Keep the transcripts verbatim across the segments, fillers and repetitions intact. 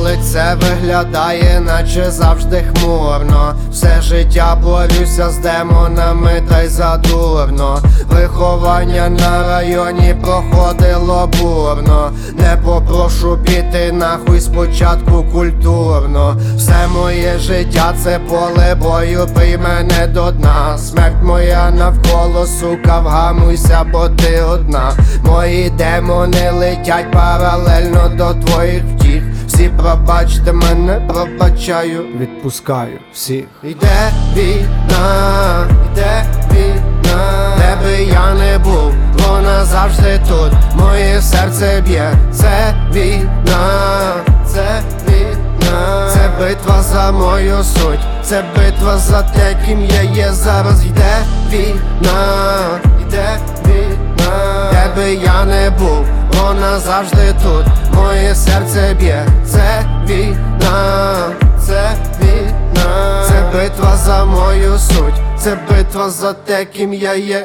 лице виглядає, наче завжди хмурно. Все життя борюся з демонами, та й задурно. Виховання на районі проходило бурно. Не попрошу піти нахуй спочатку культурно. Все моє життя це поле бою, прийми мене до дна. Смерть моя навколо, сука, вгамуйся, бо ти одна. Мої демони летять паралельно до твоїх втіх. Всі пробачте мене, пробачаю, відпускаю всіх. Йде війна, йде війна, де би я не був, вона завжди тут. Моє серце б'є, це війна, це війна, це битва за мою суть, це битва за те, ким я є зараз. Йде війна, йде війна, де би я не був, вона завжди тут. Моє серце б'є, це війна, це війна, це битва за мою суть, це битва за те, ким я є.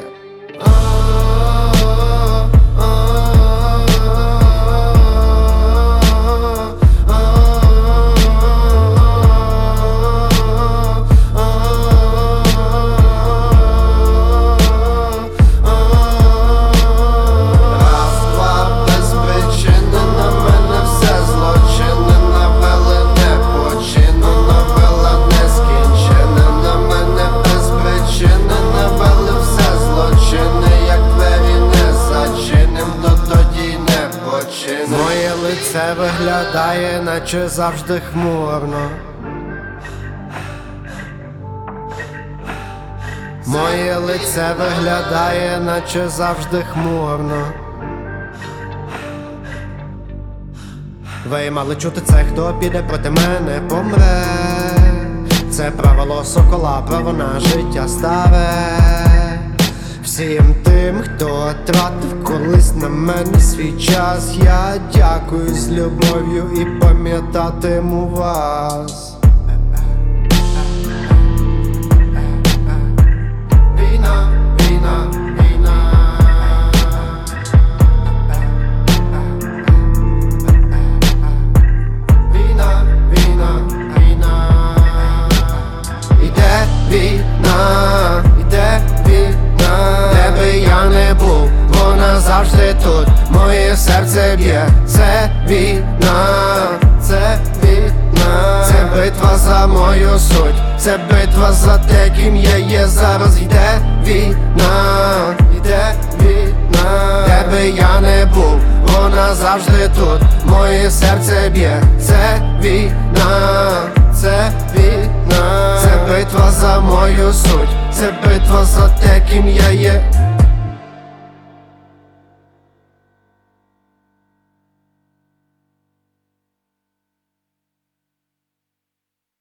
Моє лице виглядає, наче завжди хмурно. Моє лице виглядає, наче завжди хмурно. Ви мали чути це, хто піде проти мене, помре. Це правило сокола, право на життя старе. Всім тим, хто тратив колись на мене свій час, я дякую з любов'ю і пам'ятатиму вас. Війна, війна, війна. Війна, війна, війна. Іде війна, іде війна, де би я не був, вона завжди тут. Моє серце б'є, це війна, це війна, це битва за мою суть, це битва за те, ким я є зараз. Йде війна, йде війна, де би я не був, вона завжди тут. Моє серце б'є, це війна, це війна, це битва за мою суть, це битва за те, ким я є.